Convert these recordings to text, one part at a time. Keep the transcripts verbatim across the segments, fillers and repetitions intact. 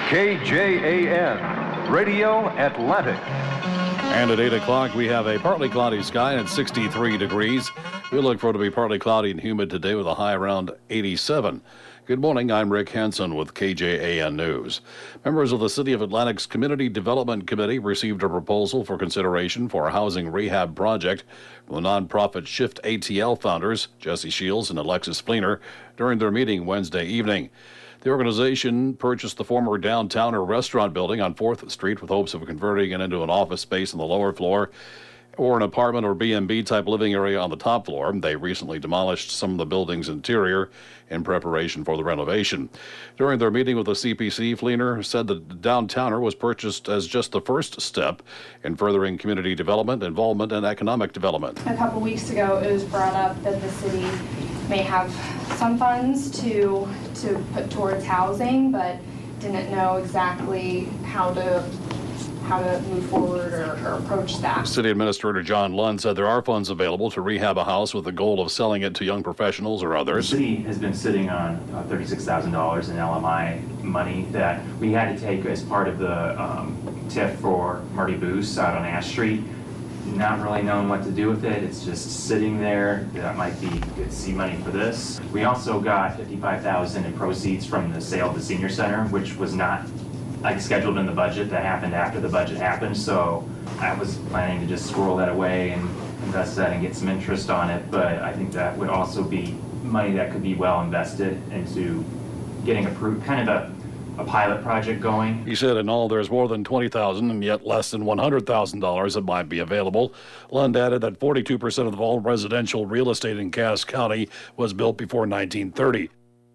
K J A N, Radio Atlantic. And at eight o'clock, we have a partly cloudy sky at sixty-three degrees. We look for it to be partly cloudy and humid today with a high around eighty-seven. Good morning, I'm Rick Hansen with K J A N News. Members of the City of Atlantic's Community Development Committee received a proposal for consideration for a housing rehab project from the nonprofit Shift A T L founders, Jesse Shields and Alexis Fleener, during their meeting Wednesday evening. The organization purchased the former Downtowner restaurant building on fourth Street with hopes of converting it into an office space on the lower floor or an apartment or B and B type living area on the top floor. They recently demolished some of the building's interior in preparation for the renovation. During their meeting with the C P C, Fleener said that Downtowner was purchased as just the first step in furthering community development, involvement, and economic development. A couple weeks ago, it was brought up that the city may have some funds to to put towards housing, but didn't know exactly how to how to move forward or, or approach that. City Administrator John Lund said there are funds available to rehab a house with the goal of selling it to young professionals or others. The city has been sitting on uh, thirty-six thousand dollars in L M I money that we had to take as part of the um, T I F for Marty Boos out on Ash Street. Not really knowing what to do with it. It's just sitting there. That might be good seed money for this. We also got fifty-five thousand dollars in proceeds from the sale of the senior center, which was not like scheduled in the budget. That happened after the budget happened. So I was planning to just squirrel that away and invest that and get some interest on it. But I think that would also be money that could be well invested into getting approved, kind of a a pilot project going. He said in all there's more than twenty thousand dollars and yet less than one hundred thousand dollars that might be available. Lund added that forty-two percent of all residential real estate in Cass County was built before nineteen thirty.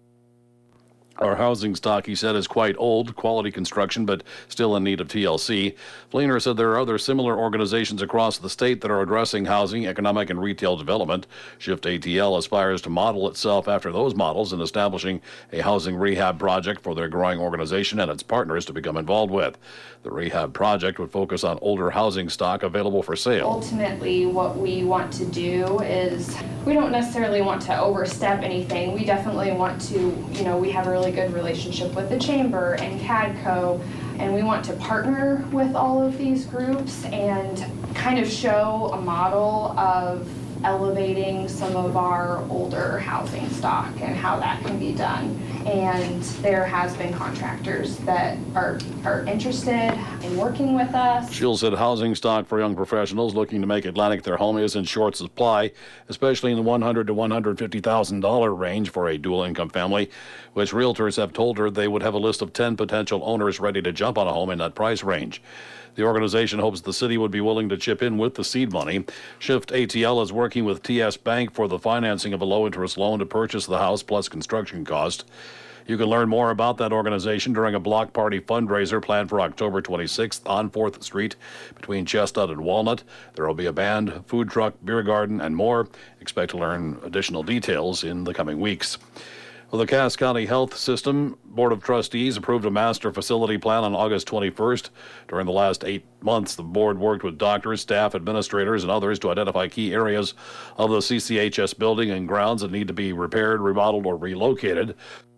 Our housing stock, he said, is quite old, quality construction, but still in need of T L C. Fleener said there are other similar organizations across the state that are addressing housing, economic, and retail development. Shift A T L aspires to model itself after those models in establishing a housing rehab project for their growing organization and its partners to become involved with. The rehab project would focus on older housing stock available for sale. Ultimately, what we want to do is we don't necessarily want to overstep anything. We definitely want to, you know, we have a really good relationship with the Chamber and CADCO, and we want to partner with all of these groups and kind of show a model of elevating some of our older housing stock and how that can be done. And there has been contractors that are, are interested in working with us. Shields said housing stock for young professionals looking to make Atlantic their home is in short supply, especially in the one hundred thousand to one hundred fifty thousand dollars range for a dual-income family, which realtors have told her they would have a list of ten potential owners ready to jump on a home in that price range. The organization hopes the city would be willing to chip in with the seed money. Shift A T L is working with T S Bank for the financing of a low-interest loan to purchase the house plus construction cost. You can learn more about that organization during a block party fundraiser planned for October twenty-sixth on fourth Street between Chestnut and Walnut. There will be a band, food truck, beer garden, and more. Expect to learn additional details in the coming weeks. Well, the Cass County Health System Board of Trustees approved a master facility plan on August twenty-first. During the last eight months, the board worked with doctors, staff, administrators, and others to identify key areas of the C C H S building and grounds that need to be repaired, remodeled, or relocated.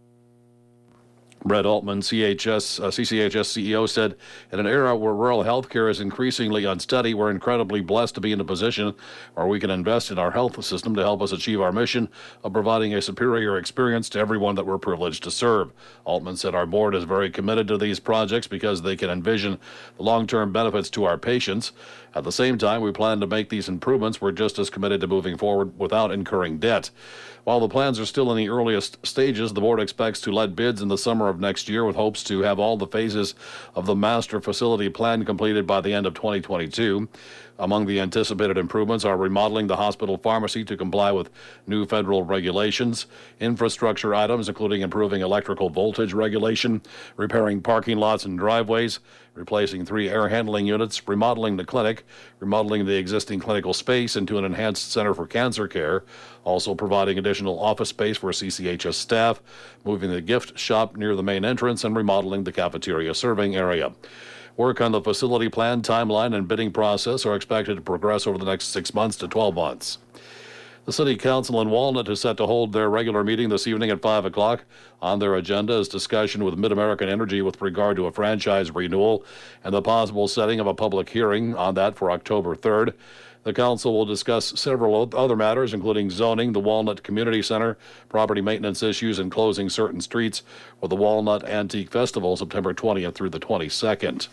Brett Altman, C H S, uh, C C H S C E O, said, in an era where rural health care is increasingly unsteady, we're incredibly blessed to be in a position where we can invest in our health system to help us achieve our mission of providing a superior experience to everyone that we're privileged to serve. Altman said our board is very committed to these projects because they can envision the long-term benefits to our patients. At the same time, we plan to make these improvements. We're just as committed to moving forward without incurring debt. While the plans are still in the earliest stages, the board expects to let bids in the summer of next year with hopes to have all the phases of the master facility plan completed by the end of twenty twenty-two. Among the anticipated improvements are remodeling the hospital pharmacy to comply with new federal regulations, infrastructure items including improving electrical voltage regulation, repairing parking lots and driveways, replacing three air handling units, remodeling the clinic, remodeling the existing clinical space into an enhanced center for cancer care, also providing additional office space for C C H S staff, moving the gift shop near the main entrance, and remodeling the cafeteria serving area. Work on the facility plan, timeline, and bidding process are expected to progress over the next six months to twelve months. The City Council in Walnut is set to hold their regular meeting this evening at five o'clock. On their agenda is discussion with Mid-American Energy with regard to a franchise renewal and the possible setting of a public hearing on that for October third. The council will discuss several other matters, including zoning, the Walnut Community Center, property maintenance issues, and closing certain streets for the Walnut Antique Festival, September twentieth through the twenty-second.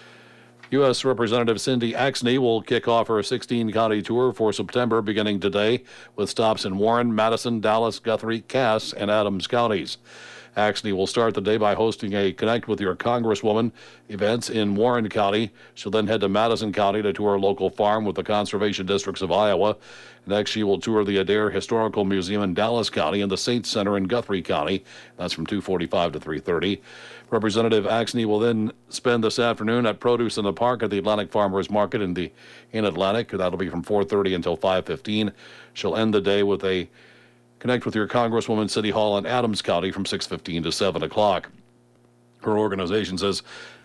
U S. Representative Cindy Axne will kick off her sixteen-county tour for September beginning today with stops in Warren, Madison, Dallas, Guthrie, Cass, and Adams counties. Axne will start the day by hosting a Connect with Your Congresswoman events in Warren County. She'll then head to Madison County to tour a local farm with the conservation districts of Iowa. Next, she will tour the Adair Historical Museum in Dallas County and the Saints Center in Guthrie County. That's from two forty-five to three thirty. Representative Axne will then spend this afternoon at Produce in the Park at the Atlantic Farmers Market in the in Atlantic. That'll be from four thirty until five fifteen. She'll end the day with a Connect with Your Congresswoman City Hall in Adams County from six fifteen to seven o'clock. Her organization says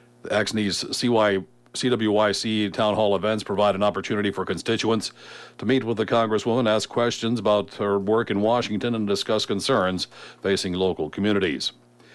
Axne's C Y, C W Y C town hall events provide an opportunity for constituents to meet with the Congresswoman, ask questions about her work in Washington, and discuss concerns facing local communities.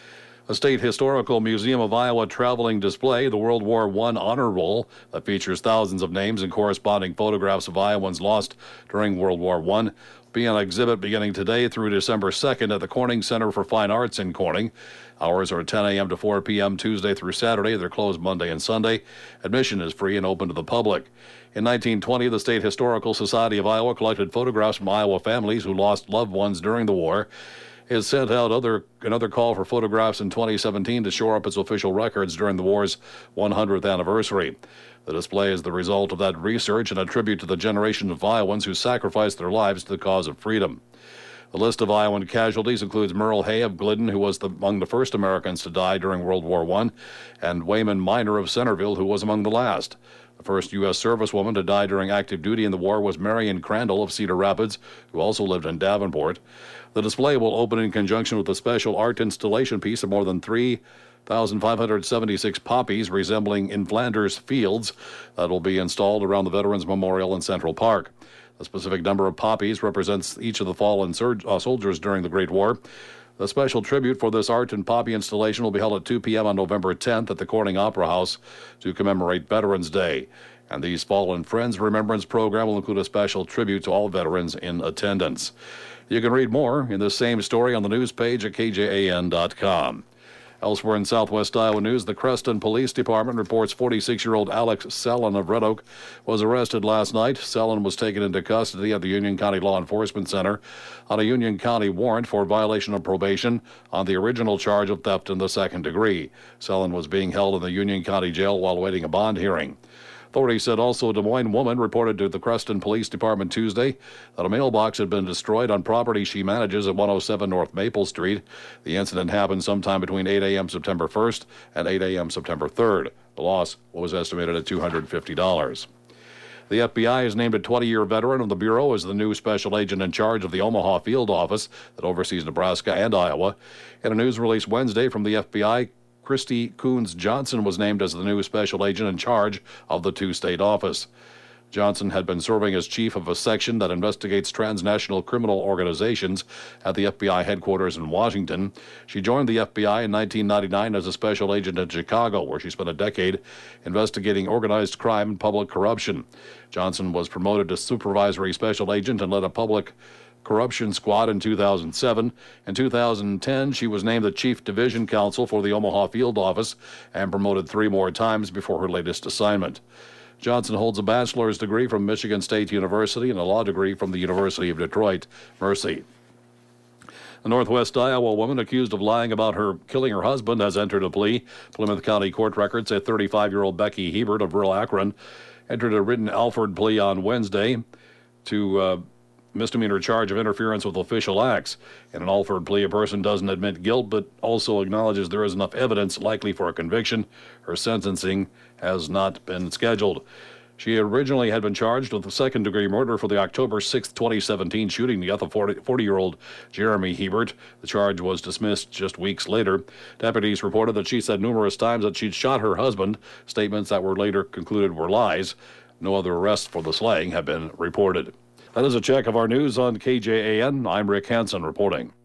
A State Historical Museum of Iowa traveling display, the World War One Honor Roll, that features thousands of names and corresponding photographs of Iowans lost during World War One, be an exhibit beginning today through December second at the Corning Center for Fine Arts in Corning. Hours are ten a.m. to four p.m. Tuesday through Saturday. They're closed Monday and Sunday. Admission is free and open to the public. In nineteen twenty, the State Historical Society of Iowa collected photographs from Iowa families who lost loved ones during the war. It sent out other, another call for photographs in twenty seventeen to shore up its official records during the war's one hundredth anniversary. The display is the result of that research and a tribute to the generation of Iowans who sacrificed their lives to the cause of freedom. The list of Iowan casualties includes Merle Hay of Glidden, who was the, among the first Americans to die during World War One, and Wayman Miner of Centerville, who was among the last. The first U S servicewoman to die during active duty in the war was Marion Crandall of Cedar Rapids, who also lived in Davenport. The display will open in conjunction with a special art installation piece of more than three thousand five hundred seventy-six poppies resembling in Flanders fields that will be installed around the Veterans Memorial in Central Park. A specific number of poppies represents each of the fallen surg- uh, soldiers during the Great War. The special tribute for this art and poppy installation will be held at two p.m. on November tenth at the Corning Opera House to commemorate Veterans Day. And these Fallen Friends Remembrance program will include a special tribute to all veterans in attendance. You can read more in this same story on the news page at K J A N dot com. Elsewhere in Southwest Iowa news, the Creston Police Department reports forty-six-year-old Alex Sellon of Red Oak was arrested last night. Sellon was taken into custody at the Union County Law Enforcement Center on a Union County warrant for violation of probation on the original charge of theft in the second degree. Sellon was being held in the Union County Jail while awaiting a bond hearing. Authorities said also a Des Moines woman reported to the Creston Police Department Tuesday that a mailbox had been destroyed on property she manages at one oh seven North Maple Street. The incident happened sometime between eight a.m. September first and eight a.m. September third. The loss was estimated at two hundred fifty dollars. The F B I has named a twenty-year veteran of the Bureau as the new special agent in charge of the Omaha field office that oversees Nebraska and Iowa. In a news release Wednesday from the F B I, Christy Coons Johnson was named as the new special agent in charge of the two-state office. Johnson had been serving as chief of a section that investigates transnational criminal organizations at the F B I headquarters in Washington. She joined the F B I in nineteen ninety-nine as a special agent in Chicago, where she spent a decade investigating organized crime and public corruption. Johnson was promoted to supervisory special agent and led a public corruption squad in two thousand seven. In two thousand ten, she was named the chief division counsel for the Omaha field office and promoted three more times before her latest assignment. Johnson holds a bachelor's degree from Michigan State University and a law degree from the University of Detroit, Mercy. A Northwest Iowa woman accused of lying about her killing her husband has entered a plea. Plymouth County court records say thirty-five-year-old Becky Hebert of rural Akron entered a written Alford plea on Wednesday to uh, misdemeanor charge of interference with official acts. In an Alford plea, a person doesn't admit guilt but also acknowledges there is enough evidence likely for a conviction. Her sentencing has not been scheduled. She originally had been charged with a second-degree murder for the October sixth, twenty seventeen shooting to death of forty-year-old Jeremy Hebert. The charge was dismissed just weeks later. Deputies reported that she said numerous times that she'd shot her husband, statements that were later concluded were lies. No other arrests for the slaying have been reported. That is a check of our news on K J A N. I'm Rick Hansen reporting.